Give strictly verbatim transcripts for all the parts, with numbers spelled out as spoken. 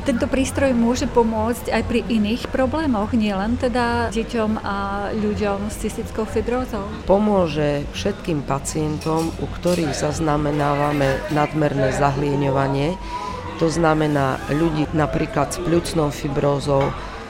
Tento prístroj môže pomôcť aj pri iných problémoch, nielen teda deťom a ľuďom s cystickou fibrózou? Pomôže všetkým pacientom, u ktorých zaznamenávame nadmerné zahlieňovanie. To znamená ľudí napríklad s pľucnou fibrózou,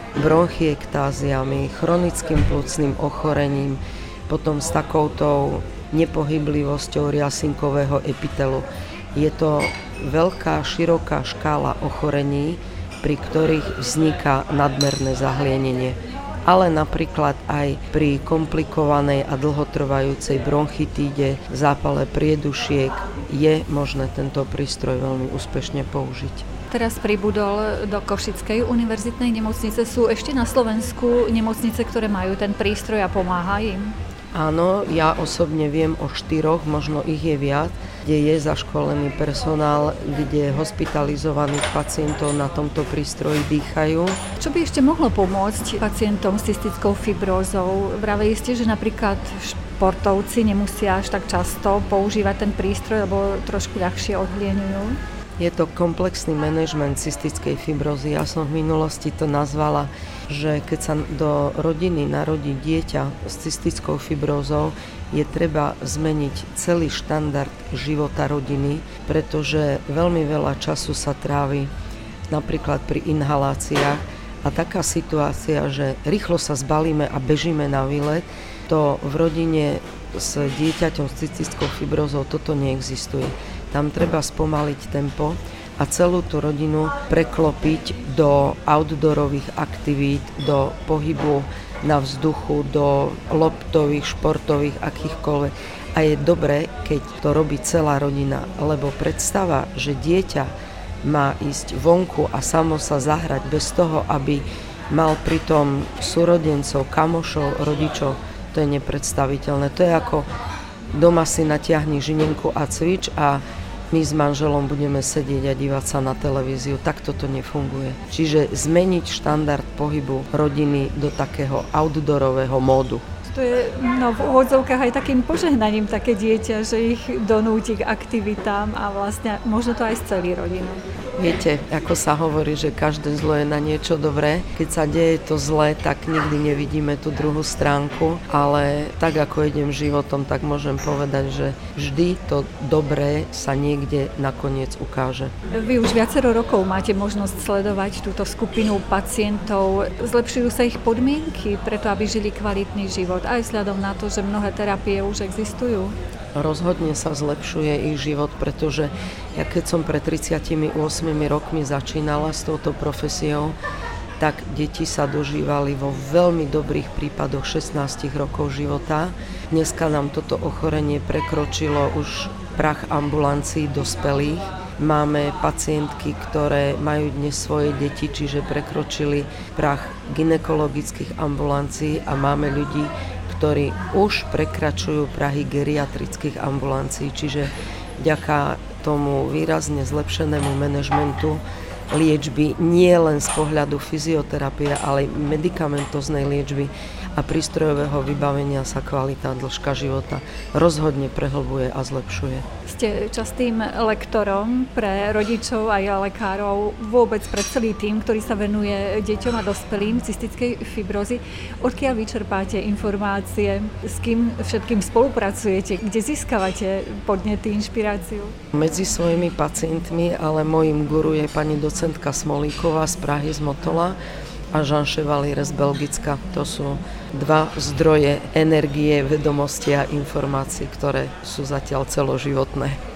bronchiektáziami, chronickým pľucným ochorením, potom s takouto nepohyblivosťou riasinkového epitelu. Je to veľká, široká škála ochorení, pri ktorých vzniká nadmerné zahlienenie. Ale napríklad aj pri komplikovanej a dlhotrvajúcej bronchitíde, zápale priedušiek je možné tento prístroj veľmi úspešne použiť. Teraz pribudol do Košickej univerzitnej nemocnice. Sú ešte na Slovensku nemocnice, ktoré majú ten prístroj a pomáha im? Áno, ja osobne viem o štyroch, možno ich je viac, kde je zaškolený personál, kde hospitalizovaných pacientov na tomto prístroji dýchajú. Čo by ešte mohlo pomôcť pacientom s cystickou fibrózou? Vraveli ste, že napríklad športovci nemusia až tak často používať ten prístroj, lebo trošku ľahšie odhlieňujú. Je to komplexný manažment cystickej fibrózy. Ja som v minulosti to nazvala, že keď sa do rodiny narodí dieťa s cystickou fibrózou, je treba zmeniť celý štandard života rodiny, pretože veľmi veľa času sa trávi napríklad pri inhaláciách a taká situácia, že rýchlo sa zbalíme a bežíme na výlet, to v rodine s dieťaťom s cystickou fibrózou toto neexistuje. Tam treba spomaliť tempo a celú tú rodinu preklopiť do outdoorových aktivít, do pohybu na vzduchu, do loptových, športových, akýchkoľvek. A je dobré, keď to robí celá rodina, lebo predstava, že dieťa má ísť vonku a samo sa zahrať bez toho, aby mal pritom súrodencov, kamošov, rodičov, to je nepredstaviteľné. To je ako doma si natiahni žinenku a cvič a my s manželom budeme sedieť a dívať sa na televíziu. Takto to nefunguje. Čiže zmeniť štandard pohybu rodiny do takého outdoorového módu. To je no, v úvodzovkách aj takým požehnaním také dieťa, že ich donúti k aktivitám a vlastne možno to aj z celý rodinu. Viete, ako sa hovorí, že každé zlo je na niečo dobré. Keď sa deje to zlé, tak nikdy nevidíme tú druhú stránku, ale tak ako idem životom, tak môžem povedať, že vždy to dobré sa niekde nakoniec ukáže. Vy už viacero rokov máte možnosť sledovať túto skupinu pacientov. Zlepšujú sa ich podmienky preto, aby žili kvalitný život, aj vzhľadom na to, že mnohé terapie už existujú? Rozhodne sa zlepšuje ich život, pretože ja keď som pred tridsiatimi ôsmimi rokmi začínala s touto profesiou, tak deti sa dožívali vo veľmi dobrých prípadoch šestnásť rokov života. Dneska nám toto ochorenie prekročilo už prach ambulancií dospelých. Máme pacientky, ktoré majú dnes svoje deti, čiže prekročili prach gynekologických ambulancií a máme ľudí, ktorí už prekračujú prahy geriatrických ambulancií, čiže vďaka tomu výrazne zlepšenému manažmentu liečby nie len z pohľadu fyzioterapie, ale aj medikamentoznej liečby a prístrojového vybavenia sa kvalita a dĺžka života rozhodne prehlbuje a zlepšuje. Ste častým lektorom pre rodičov aj lekárov, vôbec pre celý tím, ktorý sa venuje deťom a dospelým cystickej fibrózy. Odkiaľ vyčerpáte informácie, s kým všetkým spolupracujete, kde získavate podnety, inšpiráciu? Medzi svojimi pacientmi, ale mojím guru je pani docentka Smolíková z Prahy, z Motola, a Jean Chevalier z Belgicka. To sú dva zdroje energie, vedomosti a informácií, ktoré sú zatiaľ celoživotné.